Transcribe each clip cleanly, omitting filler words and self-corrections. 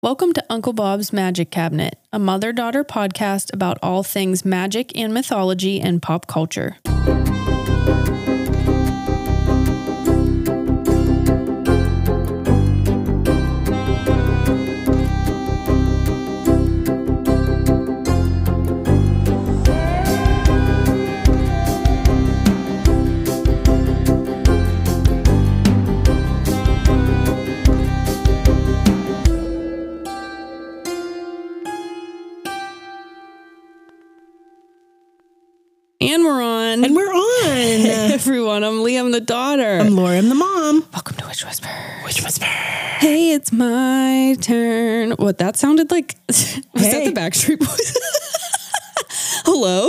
Welcome to Uncle Bob's Magic Cabinet, a mother-daughter podcast about all things magic and mythology and pop culture. And we're on. Hey everyone, I'm Liam the daughter. I'm Laura, I'm the mom. Welcome to Witch Whisper. Witch Whisper. Hey, it's my turn. What, that sounded like, was that the Backstreet Boys? Hello.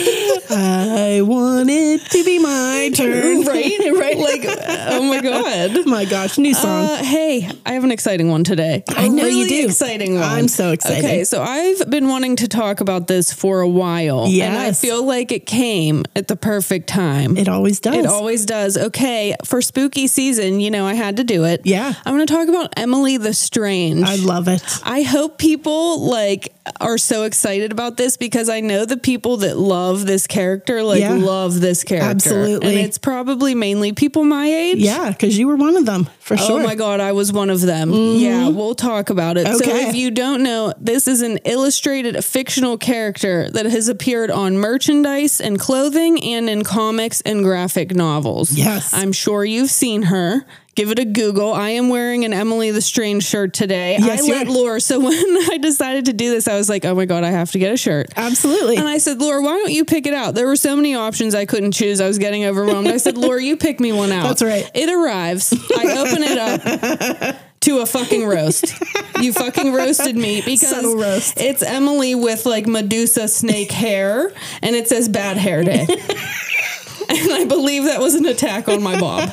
I want it to be my turn. Right? Like, oh my God. Oh my gosh, new song. Hey, I have an exciting one today. I know you do. Exciting one. I'm so excited. Okay, so I've been wanting to talk about this for a while. Yes. And I feel like it came at the perfect time. It always does. It always does. Okay, for spooky season, I had to do it. Yeah. I'm going to talk about Emily the Strange. I love it. I hope people are so excited about this because I know the people that love this character love this character. Absolutely. And it's probably mainly people my age. Yeah, because you were one of them, for sure. Oh my God, I was one of them. Mm-hmm. Yeah, we'll talk about it. Okay. So if you don't know, this is an illustrated fictional character that has appeared on merchandise and clothing and in comics and graphic novels. Yes. I'm sure you've seen her. Give it a Google. I am wearing an Emily the Strange shirt today. Yes, I let Laura. So when I decided to do this, I was like, oh my God, I have to get a shirt. Absolutely. And I said, Laura, why don't you pick it out? There were so many options I couldn't choose. I was getting overwhelmed. I said, Laura, you pick me one out. That's right. It arrives. I open it up to a fucking roast. You fucking roasted me because Subtle roast. It's Emily with like Medusa snake hair and it says bad hair day. And I believe that was an attack on my bob.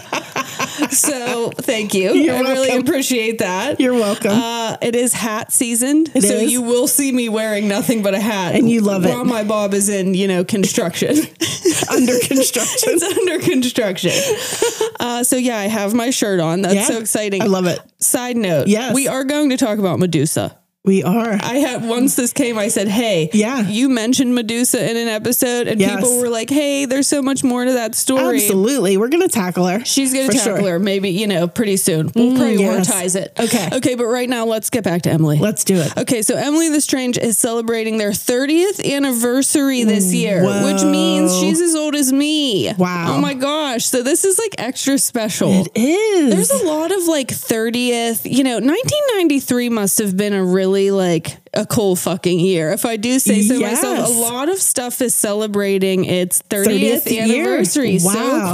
So thank you. You're I really welcome. appreciate that. You're welcome. It is hat seasoned. It so is. you will see me wearing nothing but a hat. And you love it. While my bob is in, construction. Under construction. It's under construction. So yeah, I have my shirt on. That's so exciting. I love it. Side note. Yes. We are going to talk about Medusa. We are. Once this came, I said, hey, you mentioned Medusa in an episode and people were like, hey, there's so much more to that story. Absolutely. We're going to tackle her. She's going to tackle her maybe, pretty soon. We'll prioritize it. Okay. But right now, let's get back to Emily. Let's do it. Okay. So Emily the Strange is celebrating their 30th anniversary this year, which means she's as old as me. Wow. Oh my gosh. So this is like extra special. It is. There's a lot of like 30th, 1993 must have been a really like a cool fucking year. If I do say so myself, a lot of stuff is celebrating its 30th anniversary. Year? So Wow.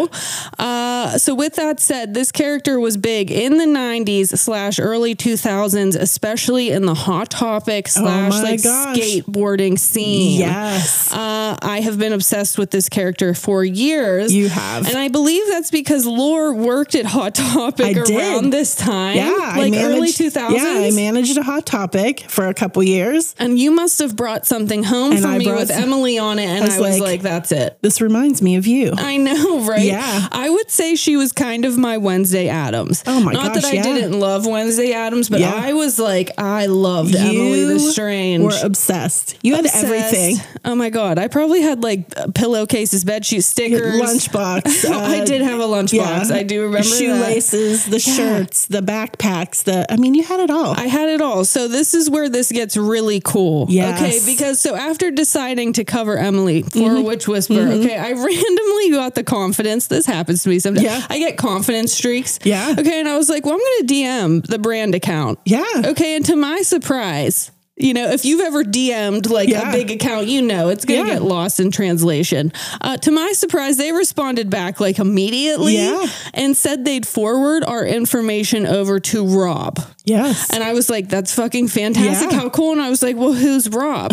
cool. So with that said, this character was big in the 90s / early 2000s, especially in the Hot Topic / skateboarding scene. Yes. I have been obsessed with this character for years. You have. And I believe that's because Laura worked at Hot Topic around this time. Yeah. Early 2000s. Yeah, I managed a Hot Topic for a couple years. And you must have brought something home for me with Emily on it. And I was like, that's it. This reminds me of you. I know, right? Yeah. I would say she was kind of my Wednesday Addams. Oh my gosh, Not that I didn't love Wednesday Addams, but I was like, I loved Emily the Strange. We're obsessed. You had everything. Oh my God. I probably had like pillowcases, bedsheet stickers. Lunchbox. I did have a lunchbox. I do remember shoelaces, the shirts, the backpacks, you had it all. I had it all. So this is where this gets really cool. Yes. Okay, because so after deciding to cover Emily for Witch Whisper, okay, I randomly got the confidence. This happens to me sometimes. Yeah. I get confidence streaks. Yeah. Okay, and I was like, well, I'm going to DM the brand account. Yeah. Okay, and to my surprise, if you've ever DM'd like a big account, it's going to get lost in translation. To my surprise, they responded back like immediately and said they'd forward our information over to Rob. Yes. And I was like, that's fucking fantastic. How cool. And I was like, well, who's Rob?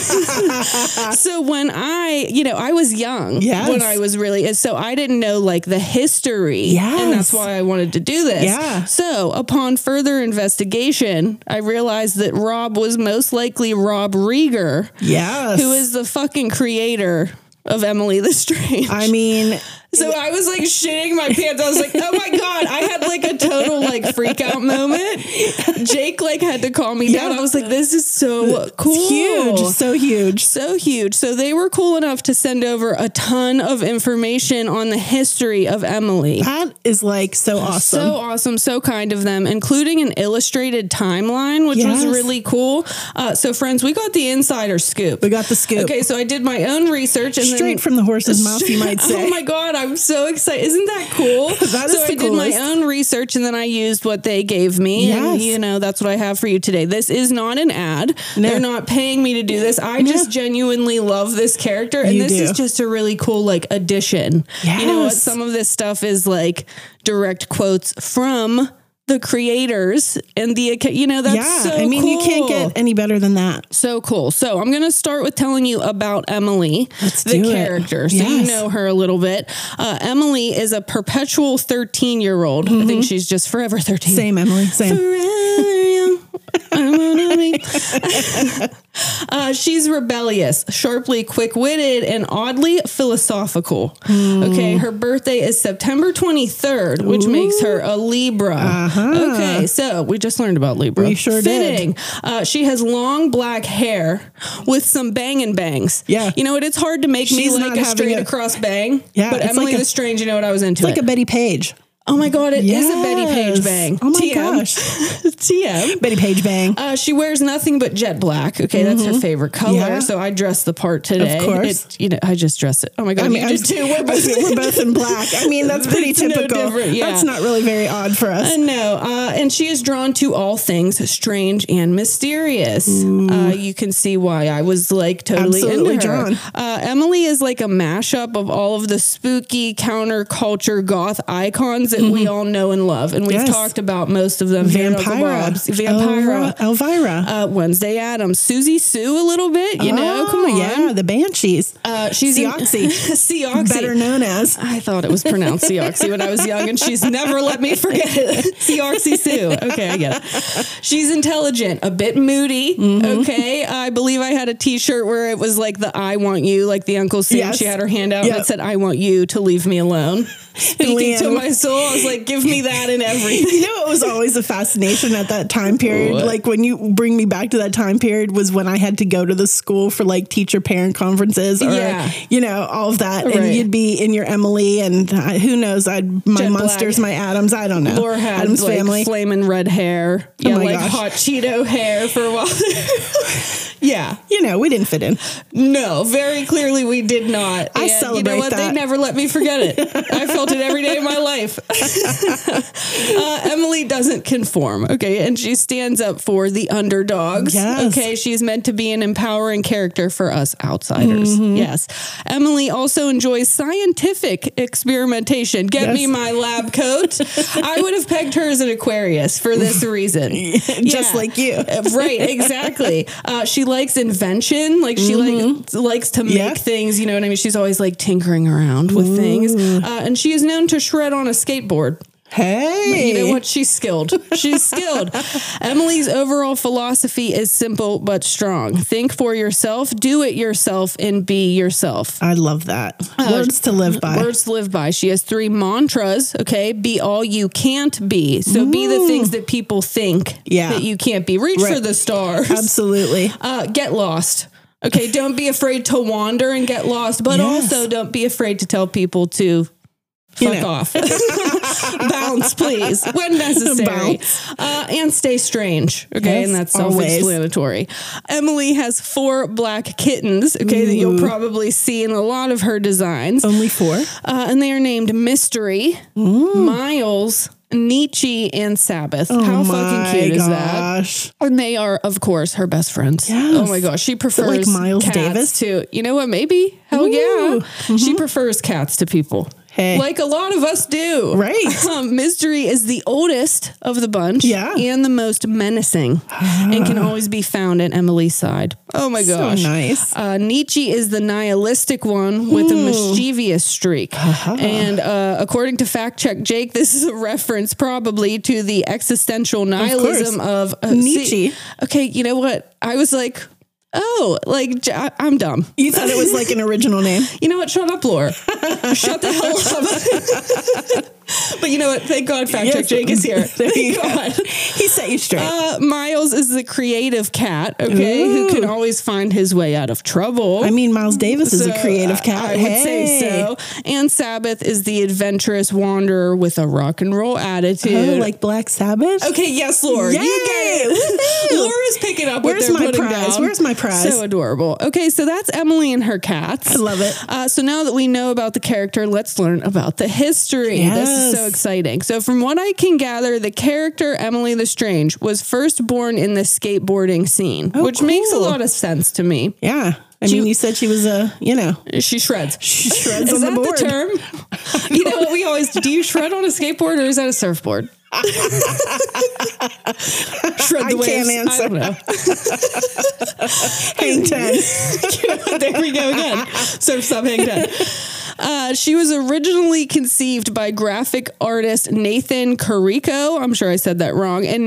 So when I was young when I was so I didn't know like the history. Yes. And that's why I wanted to do this. Yeah. So upon further investigation, I realized that Rob was most likely Rob Rieger. Yes. Who is the fucking creator of Emily the Strange. So I was like shitting my pants. I was like, oh my God. I had like a total like freak out moment. Jake like had to calm me down. I was like, this is so cool. It's huge. So huge. So huge. So they were cool enough to send over a ton of information on the history of Emily. That is like so awesome. So awesome. So kind of them, including an illustrated timeline, which was really cool. So friends, we got the insider scoop. We got the scoop. Okay. So I did my own research and straight from the horse's mouth, you might say. Oh my God. I'm so excited. Isn't that cool? That is so I did my own research and then I used what they gave me. Yes. And, you know, that's what I have for you today. This is not an ad. No. They're not paying me to do this. I just genuinely love this character. And this is just a really cool, like, addition. Yes. You know what? Some of this stuff is like direct quotes from the creators and the, you know, that's so cool. You can't get any better than that. So cool. So I'm going to start with telling you about Emily, the character. So you know her a little bit. Emily is a perpetual 13-year-old. I think she's just forever 13. Same, Emily. Same. She's rebellious, sharply quick-witted, and oddly philosophical. Okay, her birthday is September 23rd, which makes her a Libra. Okay, so we just learned about Libra. We sure did. She has long black hair with some bang bangs. Yeah. You know what? It's hard to make me like a straight across bang. Yeah. But Emily the Strange, you know what? I was into it. It's like a Betty Page. Oh my God, it is a Betty Page bang. Oh my gosh. TM. Betty Page bang. She wears nothing but jet black. Okay, that's her favorite color. Yeah. So I dressed the part today. Of course. You know, I just dressed it. Oh my God, you did too. We're both in black. I mean, that's pretty typical. No, that's not really very odd for us. No. And she is drawn to all things strange and mysterious. You can see why I was like totally absolutely into her. Drawn. Emily is like a mashup of all of the spooky counterculture goth icons that we all know and love. And we've talked about most of them. Vampira. Elvira. Wednesday Addams. Susie Sue a little bit, you know? Come on. Yeah, the Banshees. She's Seoxy. Seoxy. Better known as. I thought it was pronounced Seoxy when I was young, and she's never let me forget it. Seoxy Sue. Okay, I get it. She's intelligent, a bit moody. Okay. I believe I had a t-shirt where it was like the I want you, like the Uncle Sam. Yes. She had her hand out and it said, I want you to leave me alone. Speaking to my soul, I was like, give me that and everything. You know, it was always a fascination at that time period. What? Like when you bring me back to that time period was when I had to go to the school for like teacher parent conferences or, you know, all of that. Right. And you'd be in your Emily and who knows, my Munsters, my Addams, I don't know. Laura had Addams like family. Flaming red hair. Yeah, like hot Cheeto hair for a while. Yeah. You know, we didn't fit in. No, very clearly we did not. I celebrate you know what? that. They never let me forget it. I felt it every day of my life. Emily doesn't conform, okay? And she stands up for the underdogs. Yes. Okay, she's meant to be an empowering character for us outsiders. Yes. Emily also enjoys scientific experimentation. Get me my lab coat. I would have pegged her as an Aquarius for this reason. Just like you. Right, exactly. She likes invention. Like she likes to make things, you know what I mean? She's always like tinkering around with things. And she is known to shred on a skateboard. Hey, you know what? She's skilled. She's skilled. Emily's overall philosophy is simple but strong. Think for yourself, do it yourself, and be yourself. I love that. Words to live by. Words to live by. She has 3 mantras. Okay. Be all you can't be. So be the things that people think that you can't be. Reach for the stars. Absolutely. Get lost. Okay. Don't be afraid to wander and get lost, but also don't be afraid to tell people to fuck off. Bounce, please, when necessary. And stay strange. Okay. And that's self-explanatory. Emily has 4 black kittens. Okay. That you'll probably see in a lot of her designs. Only 4. And they are named Mystery, Miles, Nietzsche, and Sabbath. How fucking cute is that? And they are, of course, her best friends. Yes. Oh my gosh. She prefers like Miles cats Davis to, you know what? Maybe. Hell yeah. She prefers cats to people. Hey. Like a lot of us do. Right. Mystery is the oldest of the bunch and the most menacing and can always be found at Emily's side. Oh my gosh. So nice. Nietzsche is the nihilistic one with a mischievous streak. And according to Fact Check Jake, this is a reference probably to the existential nihilism of Nietzsche. Okay, you know what? I was like, Oh, like, I'm dumb. You thought it was like an original name? You know what? Shut up, Laura. Shut the hell up. But you know what? Thank God Fact Check Jake is here. Thank God. He set you straight. Miles is the creative cat, okay, who can always find his way out of trouble. I mean, Miles Davis is a creative cat. I would say so. And Sabbath is the adventurous wanderer with a rock and roll attitude. Oh, like Black Sabbath? Okay, yes, Laura. Yay! You get it. Laura's picking up what they're putting down. Where's my prize? So adorable. Okay, so that's Emily and her cats. I love it. So now that we know about the character, let's learn about the history. Yes. This is so exciting. So from what I can gather, the character Emily Lestrange was first born in the skateboarding scene, which makes a lot of sense to me. Yeah. I mean, you said she was she shreds. She shreds on the board. Is that the term? You know what we always do? You shred on a skateboard or is that a surfboard? Shred the waves. I can't answer. I don't know. Hang 10. There we go again. Surf sub hang 10. She was originally conceived by graphic artist Nathan Carrico. I'm sure I said that wrong. In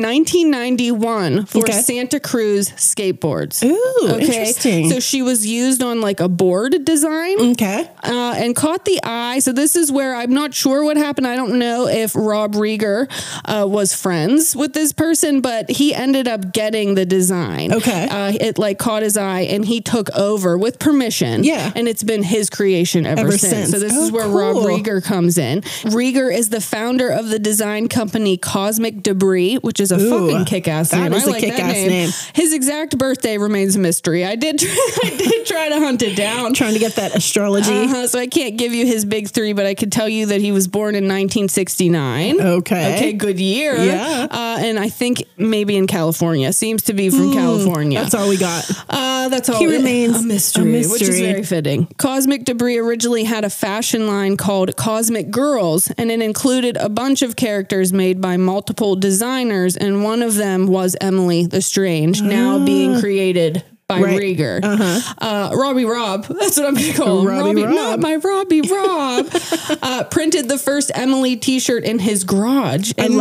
1991 for Santa Cruz skateboards. Ooh, interesting. So she was used on like a board design. Okay. And caught the eye. So this is where I'm not sure what happened. I don't know if Rob Rieger was friends with this person, but he ended up getting the design. Okay. It like caught his eye and he took over with permission. Yeah. And it's been his creation ever since. So this is where Rob Rieger comes in. Rieger is the founder of the design company Cosmic Debris, which is a fucking kick-ass name. That is a kick-ass name. His exact birthday remains a mystery. I did try to hunt it down. Trying to get that astrology. So I can't give you his big three, but I could tell you that he was born in 1969. Okay, good year. Yeah. And I think maybe in California. Seems to be from California. That's all we got. That's all. He remains a mystery, which is very fitting. Cosmic Debris originally had a fashion line called Cosmic Girls, and it included a bunch of characters made by multiple designers, and one of them was Emily Lestrange, now being created by Rieger. Robbie Rob, that's what I'm going to call him. Robbie Rob. Not my Robbie Rob. Printed the first Emily t-shirt in his garage in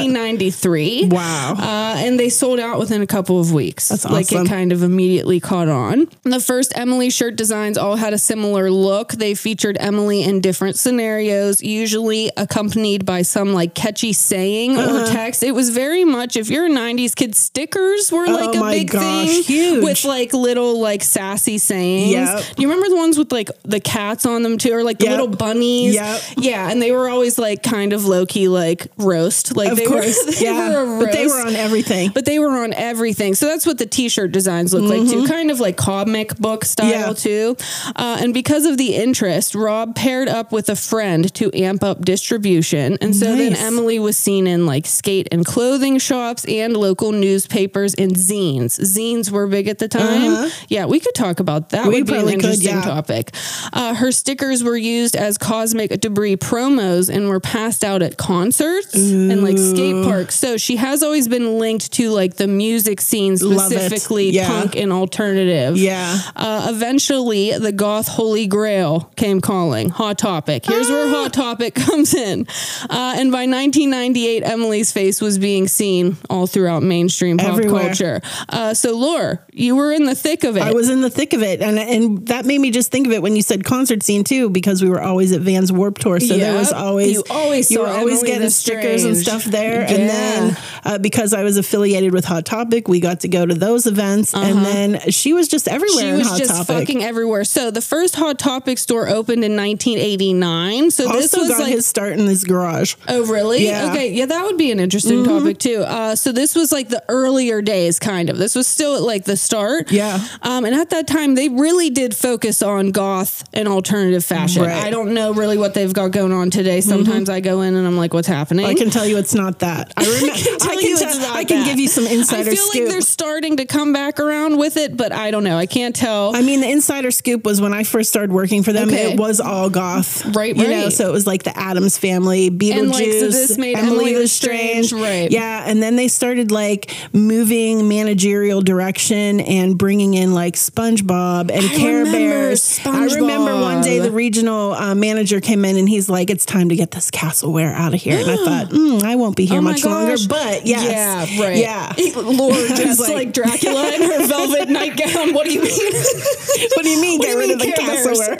1993. Wow. And they sold out within a couple of weeks. That's awesome. Like it kind of immediately caught on. The first Emily shirt designs all had a similar look. They featured Emily in different scenarios, usually accompanied by some like catchy saying or text. It was very much, if you're a 90s kid, stickers were like a big thing. Huge. With like little like sassy sayings. Do you remember the ones with like the cats on them too, or like the little bunnies? Yeah, and they were always like kind of low key like roast. Like of course, they were a roast, but they were on everything. So that's what the t-shirt designs look like too, kind of like comic book style too. And because of the interest, Rob paired up with a friend to amp up distribution, and so then Emily was seen in like skate and clothing shops and local newspapers and zines. Zines were big at the time. Yeah, we could talk about that. Would be an interesting topic. Her stickers were used as Cosmic Debris promos and were passed out at concerts and like skate parks. So she has always been linked to like the music scene, specifically punk and alternative. Eventually, the goth holy grail came calling. Hot Topic. Here's where Hot Topic comes in. And by 1998, Emily's face was being seen all throughout mainstream pop culture. So Laura, you were in the thick of it. I was in the thick of it. And that made me just think of it when you said concert scene too, because we were always at Vans Warped Tour. So there was always, you were always getting stickers and stuff there. Yeah. And then because I was affiliated with Hot Topic, we got to go to those events. And then she was just everywhere. She was just fucking everywhere. So the first Hot Topic store opened in 1989. So also this was got like his start in his garage. Oh, really? Yeah. Okay. Yeah, that would be an interesting topic too. So this was like the earlier days, kind of. This was still at like the start. Yeah. And at that time, they really did focus on goth and alternative fashion. Right. I don't know really what they've got going on today. Sometimes I go in and I'm like, what's happening? I can tell you it's not that. I can give you some insider scoop. I feel like they're starting to come back around with it, but I don't know. I can't tell. I mean, the insider scoop was when I first started working for them, it was all goth. Right. You know, so it was like the Addams Family, Beetlejuice, so this made Emily Lestrange. Right. Yeah. And then they started like moving managerial direction and and bringing in like SpongeBob and Care Bears. I remember one day the regional manager came in and he's like, it's time to get this castleware out of here. And I thought, I won't be here much longer, but yes. Yeah, right. Yeah. Lord, just like Dracula in her velvet nightgown. What do you mean? What do you mean? Get rid of the castleware.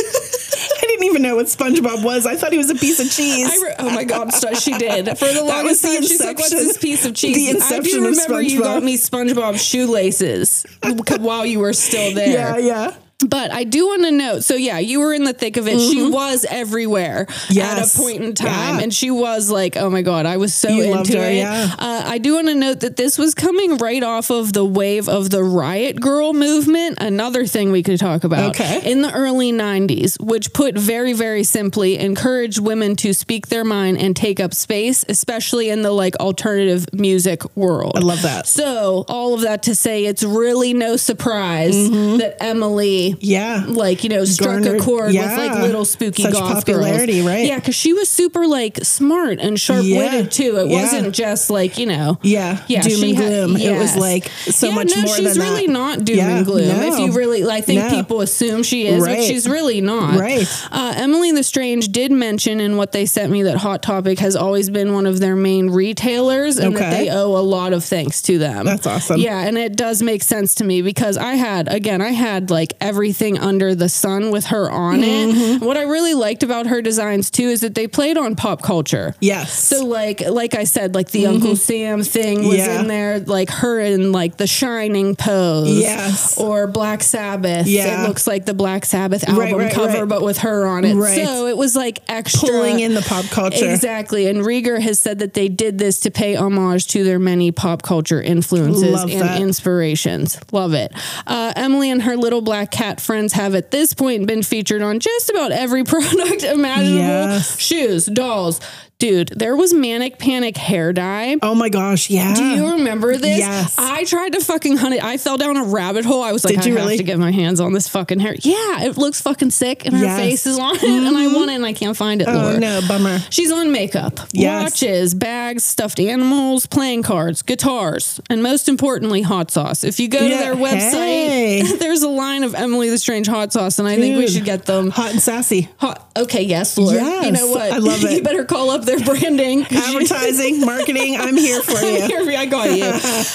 I didn't even know what SpongeBob was. I thought he was a piece of cheese. Oh my God, she did. For the longest time, she's like, what's this piece of cheese? The inception I do remember of SpongeBob. You got me SpongeBob shoelaces while you were still there. Yeah. But I do want to note, so yeah, you were in the thick of it. Mm-hmm. She was everywhere at a point in time. And she was like, oh my God, I was so into it. Yeah. I do want to note that this was coming right off of the wave of the Riot Girl movement. Another thing we could talk about in the early 90s, which put very, very simply, encouraged women to speak their mind and take up space, especially in the like alternative music world. I love that. So all of that to say, it's really no surprise that Emily struck a chord with like little spooky such goth popularity, girls. right? Yeah, because she was super like smart and sharp-witted too. It wasn't just like, doom and gloom. It was like so much more than that. She's really not doom and gloom. No. If you really, I think people assume she is, but she's really not. Right. Emily the Strange did mention in what they sent me that Hot Topic has always been one of their main retailers and that they owe a lot of thanks to them. That's awesome. Yeah, and it does make sense to me because I had like everything under the sun with her on it. What I really liked about her designs too is that they played on pop culture. Yes. So like I said, like the Uncle Sam thing was in there, like her in like the Shining pose. Yes. Or Black Sabbath. Yeah. It looks like the Black Sabbath album cover, but with her on it. Right. So it was like extra. Pulling in the pop culture. Exactly. And Rieger has said that they did this to pay homage to their many pop culture influences inspirations. Love it. Emily and her little black cat friends have at this point been featured on just about every product imaginable. Yes. Shoes, dolls. Dude, there was Manic Panic hair dye. Oh my gosh, yeah. Do you remember this? Yes. I tried to fucking hunt it. I fell down a rabbit hole. I was like, I have to get my hands on this fucking hair. Yeah, it looks fucking sick and her face is on it and I want it and I can't find it, Laura. Oh no, bummer. She's on makeup, watches, bags, stuffed animals, playing cards, guitars, and most importantly, hot sauce. If you go to their website, there's a line of Emily the Strange hot sauce and I think we should get them. Hot and sassy. Okay, yes, Laura. Yes, you know what? I love it. You better call up their branding. Advertising, marketing, I'm here for you. I got you.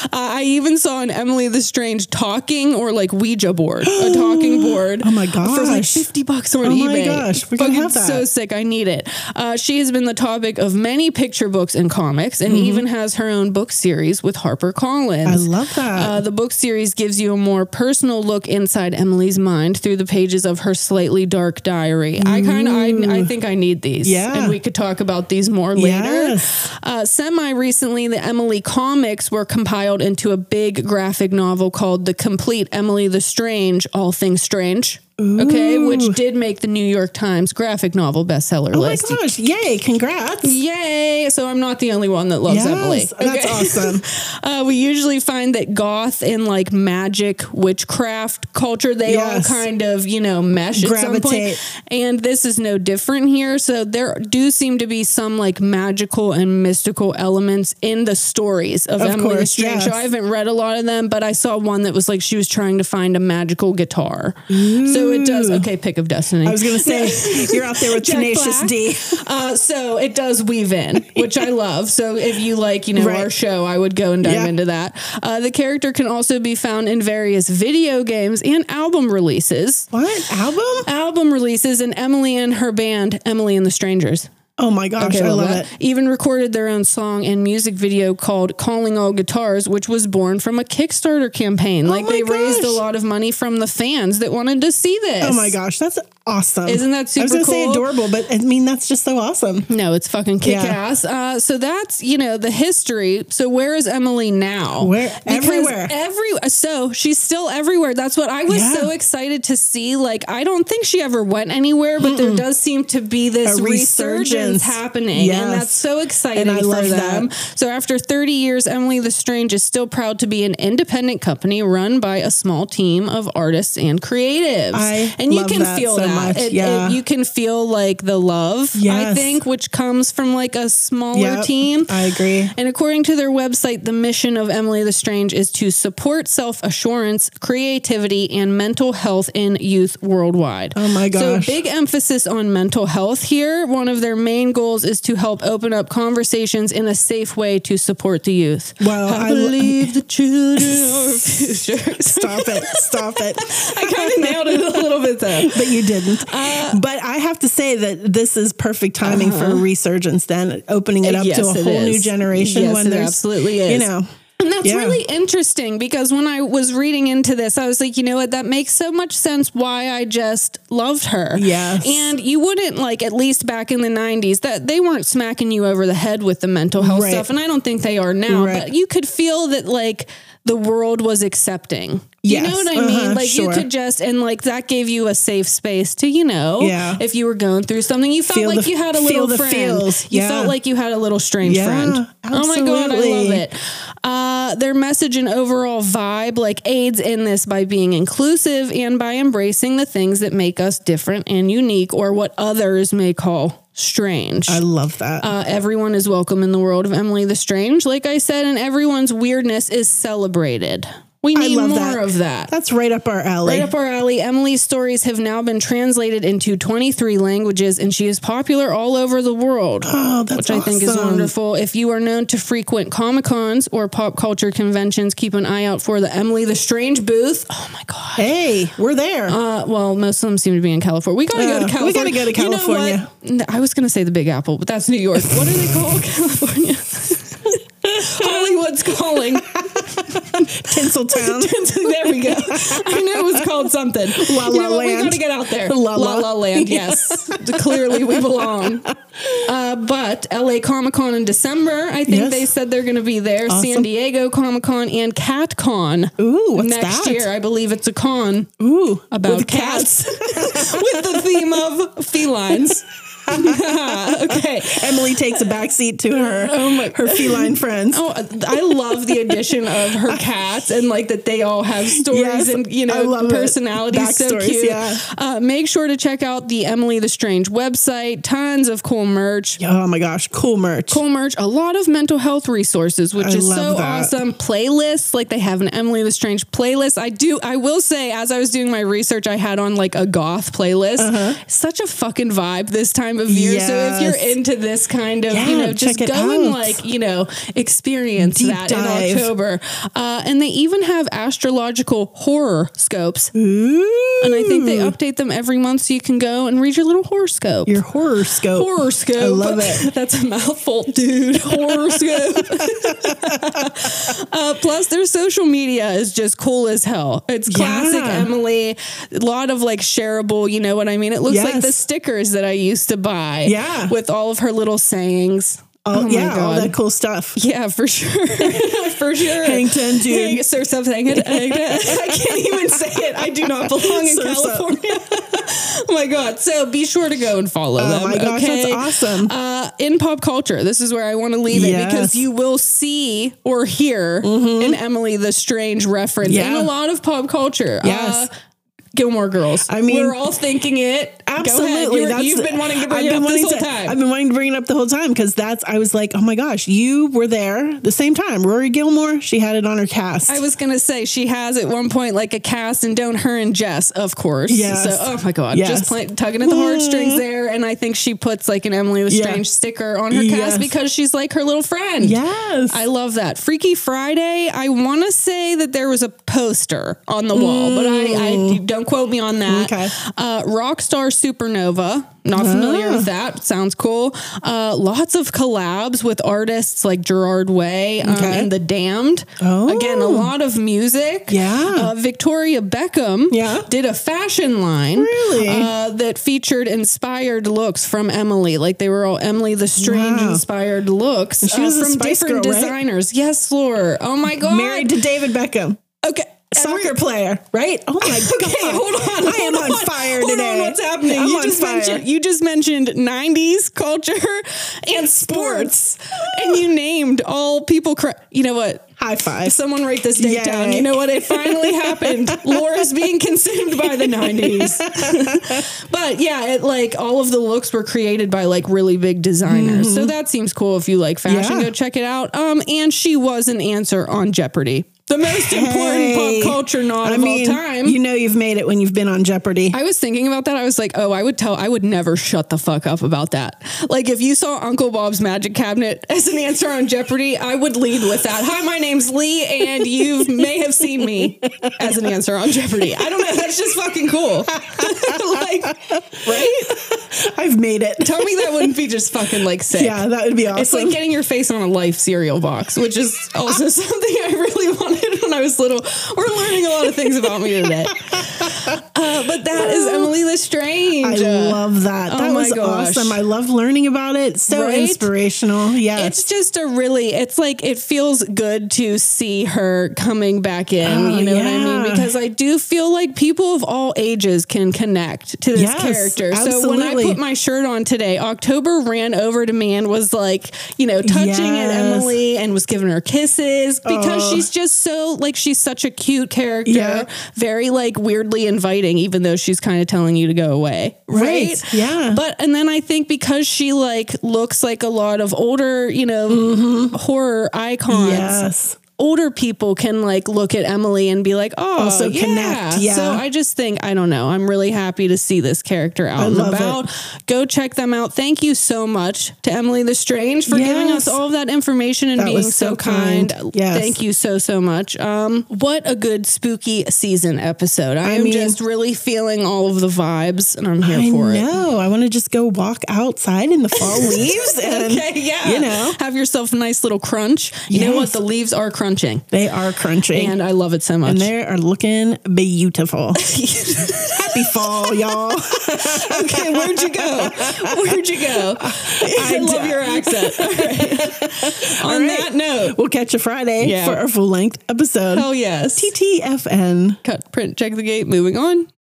I even saw an Emily the Strange talking or like Ouija board, a talking board. Oh my gosh. For like $50 on eBay. Oh my gosh. We're going to have that. So sick. I need it. She has been the topic of many picture books and comics and even has her own book series with HarperCollins. I love that. The book series gives you a more personal look inside Emily's mind through the pages of her slightly dark diary. I think I need these. Yeah. And we could talk about these more later. Yes. Semi-recently, the Emily comics were compiled into a big graphic novel called The Complete Emily the Strange, All Things Strange. Ooh. Okay, which did make the New York Times graphic novel bestseller list. Oh my gosh, yay, congrats. Yay, so I'm not the only one that loves Emily. Okay. That's awesome. We usually find that goth and like magic, witchcraft culture, they all kind of, mesh at some point. And this is no different here. So there do seem to be some like magical and mystical elements in the stories of Emily the Strange. So I haven't read a lot of them, but I saw one that was like she was trying to find a magical guitar. So it does. Okay, Pick of Destiny. I was going to say, you're out there with Tenacious D. So it does weave in, which I love. So if you like, our show, I would go and dive into that. The character can also be found in various video games and album releases. What? Album releases, and Emily and her band, Emily and the Strangers. Oh my gosh, I love it. Even recorded their own song and music video called Calling All Guitars, which was born from a Kickstarter campaign. They raised a lot of money from the fans that wanted to see this. Oh my gosh, that's awesome. Isn't that super cool? I was going to say adorable, but I mean, that's just so awesome. No, it's fucking kick-ass. So that's, the history. So where is Emily now? Everywhere. So she's still everywhere. That's what I was so excited to see. Like, I don't think she ever went anywhere, but there does seem to be this resurgence happening. And that's so exciting for them. So after 30 years, Emily the Strange is still proud to be an independent company run by a small team of artists and creatives. And you can feel that. much. You can feel like the love, I think, which comes from like a smaller team. I agree. And according to their website, the mission of Emily Lestrange is to support self-assurance, creativity, and mental health in youth worldwide. Oh my gosh. So big emphasis on mental health here. One of their main goals is to help open up conversations in a safe way to support the youth. Well, I believe the children are future. Stop it. I kind of nailed it a little bit though. But you didn't. But I have to say that this is perfect timing for a resurgence then, opening it up to a whole new generation when there's absolutely is. You know. And that's really interesting because when I was reading into this, I was like, you know what? That makes so much sense why I just loved her. Yes. And you wouldn't like, at least back in the 90s, that they weren't smacking you over the head with the mental health stuff. And I don't think they are now, but you could feel that like the world was accepting. You know what I mean? Like you could just, and like that gave you a safe space to, you know, if you were going through something, you felt like you had a little friend. You felt like you had a little strange friend. Absolutely. Oh my God, I love it. Their message and overall vibe like aids in this by being inclusive and by embracing the things that make us different and unique, or what others may call strange. I love that. Everyone is welcome in the world of Emily Lestrange, like I said, and everyone's weirdness is celebrated. We need more of that. That's right up our alley. Right up our alley. Emily's stories have now been translated into 23 languages, and she is popular all over the world. Oh, that's which I think is wonderful. If you are known to frequent Comic-Cons or pop culture conventions, keep an eye out for the Emily Lestrange booth. Oh my God. Hey, we're there. Well, most of them seem to be in California. We got to go to California. We got to go to California. You know what? I was going to say the Big Apple, but that's New York. What are they called? California. Hollywood's calling. Tinseltown. There we go. I knew it was called something. La La Land. We got to get out there. La La Land. Yes. Clearly we belong. But LA Comic-Con in December, I think they said they're going to be there. Awesome. San Diego Comic-Con and CatCon. Ooh, what's next that? year. I believe it's a con. Ooh, about cats. With the theme of felines. Okay. Emily takes a backseat to her feline friends. Oh, I love the addition of her cats and like that they all have stories and, you know, personalities. So cute. Yeah. Make sure to check out the Emily Lestrange website. Tons of cool merch. Oh my gosh. Cool merch. Cool merch. A lot of mental health resources, which is so awesome. Playlists. Like they have an Emily Lestrange playlist. I will say, as I was doing my research, I had on like a goth playlist. Such a fucking vibe this time of year. So if you're into this kind of, you know, just go and like, you know, experience deep that dive. In October. And they even have astrological horoscopes. Ooh. And I think they update them every month so you can go and read your little horoscope. Your horoscope. Horoscope. I love it. That's a mouthful, dude. Horoscope. Plus their social media is just cool as hell. It's classic Emily. A lot of like shareable, you know what I mean? It looks like the stickers that I used to buy. Yeah. With all of her little sayings. Oh my God. All that cool stuff. Yeah, for sure. For sure. Hangton, dude. Sir something. I can't even say it. I do not belong in California. Oh my God. So be sure to go and follow them. Oh my gosh, that's awesome. In pop culture, this is where I want to leave it because you will see or hear an Emily Lestrange reference in a lot of pop culture. Yes. Gilmore Girls. I mean, we're all thinking it. Absolutely. You've been wanting to bring it up this whole time. I've been wanting to bring it up the whole time because I was like, oh my gosh, you were there the same time. Rory Gilmore, she had it on her cast. I was going to say she has at one point like a cast and don't her and Jess, of course. Yes. So, oh my God, just tugging at the heartstrings there. And I think she puts like an Emily Lestrange sticker on her cast because she's like her little friend. Yes. I love that. Freaky Friday. I want to say that there was a poster on the wall, but I don't quote me on that. Okay. Rockstar Supernova. Not familiar with that. Sounds cool. Lots of collabs with artists like Gerard Way and The Damned. Again, a lot of music. Yeah. Victoria Beckham did a fashion line that featured inspired looks from Emily. Like they were all Emily Lestrange inspired looks she was from different designers. Right? Yes, Lord. Oh my God. Married to David Beckham. Okay. Soccer player, right? Oh my God. Hold on. I am on fire today. Hold on, what's happening? You just mentioned 90s culture and sports. And you named all people. You know what? High five. Someone write this date down. You know what? It finally happened. Laura's being consumed by the 90s. But yeah, all of the looks were created by like really big designers. So that seems cool. If you like fashion, go check it out. And she was an answer on Jeopardy. The most important pop culture nod of all time. You know you've made it when you've been on Jeopardy. I was thinking about that. I was like, oh, I would never shut the fuck up about that. Like, if you saw Uncle Bob's Magic Cabinet as an answer on Jeopardy, I would lead with that. Hi, my name's Lee, and you may have seen me as an answer on Jeopardy. I don't know. That's just fucking cool. Right? I've made it. Tell me that wouldn't be just fucking like sick. Yeah, that would be awesome. It's like getting your face on a Life cereal box, which is also something I really wanted when I was little. We're learning a lot of things about me today. But that is Emily Lestrange. I love that. That was awesome. I love learning about it. So inspirational. Yes. It's just it feels good to see her coming back in. You know what I mean? Because I do feel like people of all ages can connect to this character. Absolutely. So when I put my shirt on today, October ran over to me and was like, touching at Emily and was giving her kisses because she's just so she's such a cute character, very weirdly inviting, even though she's kind of telling you to go away. Right. Yeah. And then I think because she looks like a lot of older, horror icons. Yes. Older people can look at Emily and be like, oh, also connect. Yeah. So I just think, I don't know. I'm really happy to see this character out and about. Go check them out. Thank you so much to Emily Lestrange for giving us all of that information and being so kind. Yes. Thank you so much. What a good spooky season episode. I am just really feeling all of the vibes and I'm here for it. I want to just go walk outside in the fall leaves and, have yourself a nice little crunch. You know what? The leaves are crunching. They are crunching. And I love it so much. And they are looking beautiful. Happy fall, y'all. Okay, where'd you go? I love your accent. All right. On that note, we'll catch you Friday for our full-length episode. Hell yes. TTFN. Cut, print, check the gate. Moving on.